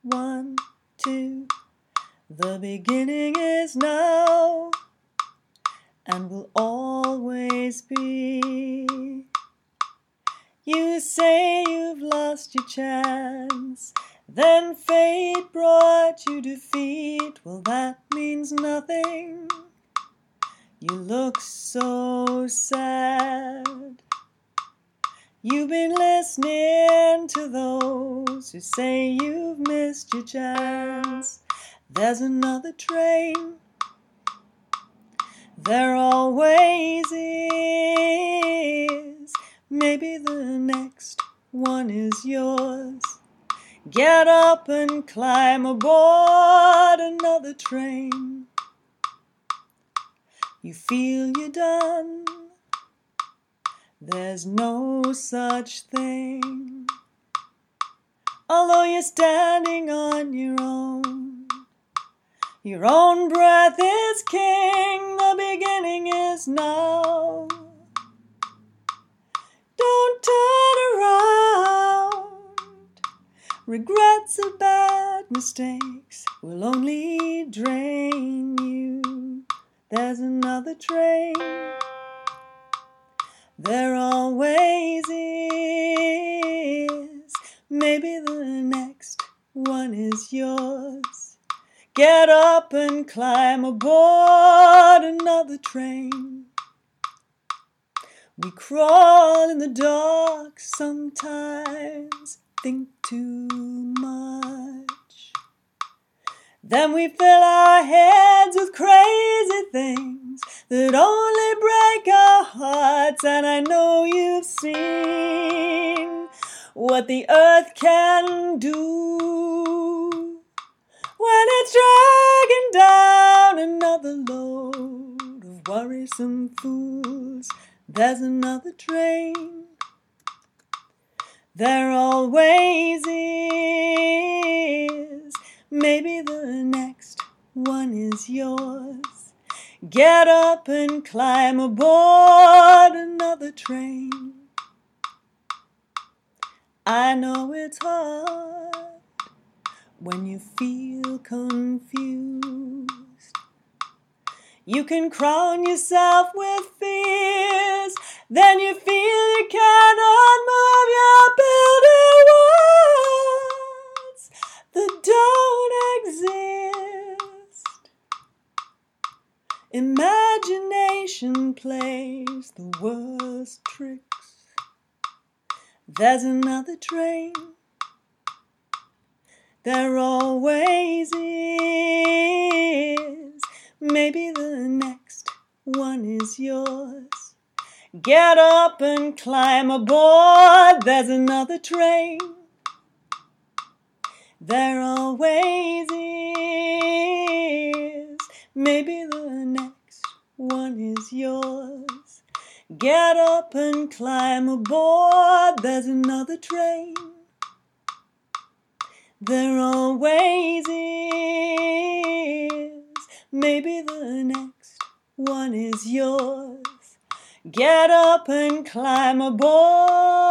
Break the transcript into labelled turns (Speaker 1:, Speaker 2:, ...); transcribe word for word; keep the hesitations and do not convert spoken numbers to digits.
Speaker 1: one, two. The beginning is now and will always be. You say you've lost your chance, then fate brought you defeat. Well, that means nothing. You look so sad. You've been listening to those who say you've missed your chance. There's another train. There always is. Maybe the next one is yours. Get up and climb aboard another train. You feel you're done. There's no such thing. Although you're standing on your own, your own breath is king. The beginning is now. Don't turn around. Regrets of bad mistakes will only drain you. There's another train. There always is. Maybe the next one is yours. Get up and climb aboard another train. We crawl in the dark sometimes, think too much. Then we fill our heads with crazy things that only break our hearts. And I know you've seen what the earth can do when it's dragging down another load of worrisome fools. There's another train. There always is. Maybe the next one is yours. Get up and climb aboard another train. I know it's hard when you feel confused. You can crown yourself with fears, then you feel you cannot move your building walls that don't exist. Imagination plays the worst tricks. There's another train. There always is. Maybe the next one is yours. Get up and climb aboard. There's another train. There always is. Maybe the next one is yours. Get up and climb aboard. There's another train. There always is. Maybe the next one is yours. Get up and climb aboard.